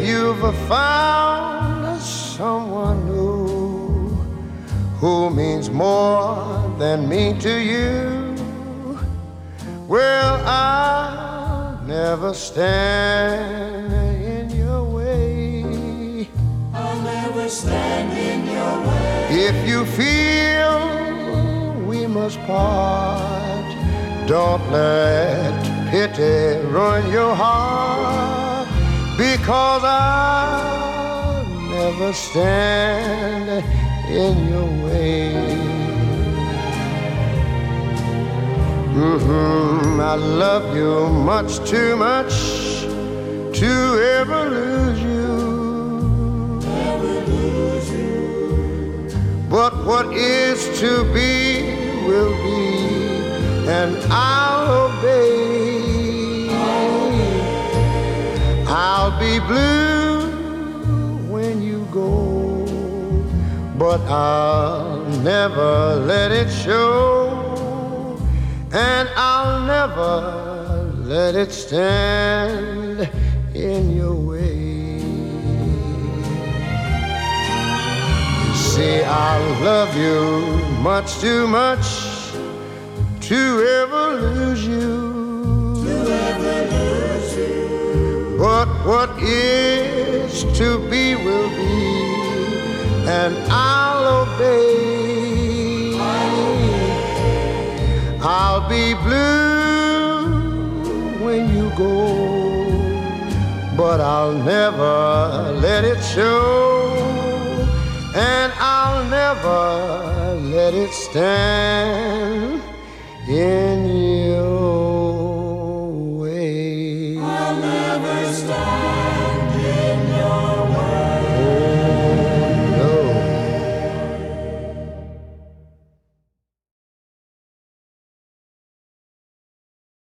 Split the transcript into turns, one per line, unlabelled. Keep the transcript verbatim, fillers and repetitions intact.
you've found someone new who means more than me to you, well, I'll never stand in your way.
I'll never stand in your way.
If you feel we must part, don't let pity ruin your heart, because I'll never stand in your way. Mm-hmm. I love you much too much to ever lose you.
Never lose you.
But what is to be will be, and I'll obey. I'll be blue when you go, but I'll never let it show, and I'll never let it stand in your way. You see, I love you much too much to ever lose you.
To ever lose you.
But what is to be will be, and I'll obey. I'll be blue when you go, but I'll never let it show, and I'll never let it stand in